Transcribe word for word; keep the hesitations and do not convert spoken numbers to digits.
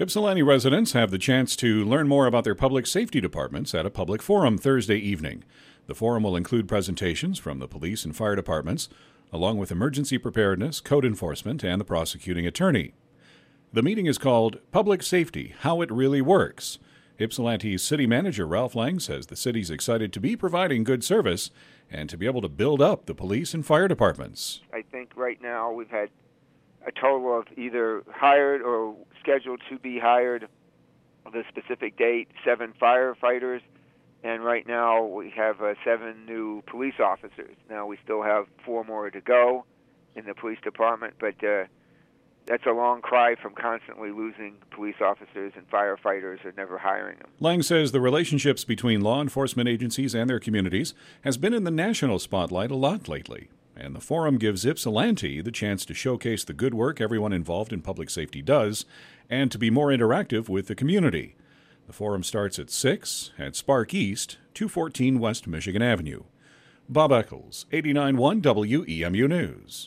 Ypsilanti residents have the chance to learn more about their public safety departments at a public forum Thursday evening. The forum will include presentations from the police and fire departments, along with emergency preparedness, code enforcement, and the prosecuting attorney. The meeting is called Public Safety, How It Really Works. Ypsilanti's city manager, Ralph Lang, says the city's excited to be providing good service and to be able to build up the police and fire departments. I think right now we've had a total of either hired or scheduled to be hired the specific date, seven firefighters, and right now we have uh, seven new police officers. Now we still have four more to go in the police department, but uh, that's a long cry from constantly losing police officers and firefighters or never hiring them. Lang says the relationships between law enforcement agencies and their communities has been in the national spotlight a lot lately. And the forum gives Ypsilanti the chance to showcase the good work everyone involved in public safety does and to be more interactive with the community. The forum starts at six at Spark East, two fourteen West Michigan Avenue. Bob Eccles, eighty-nine point one W E M U News.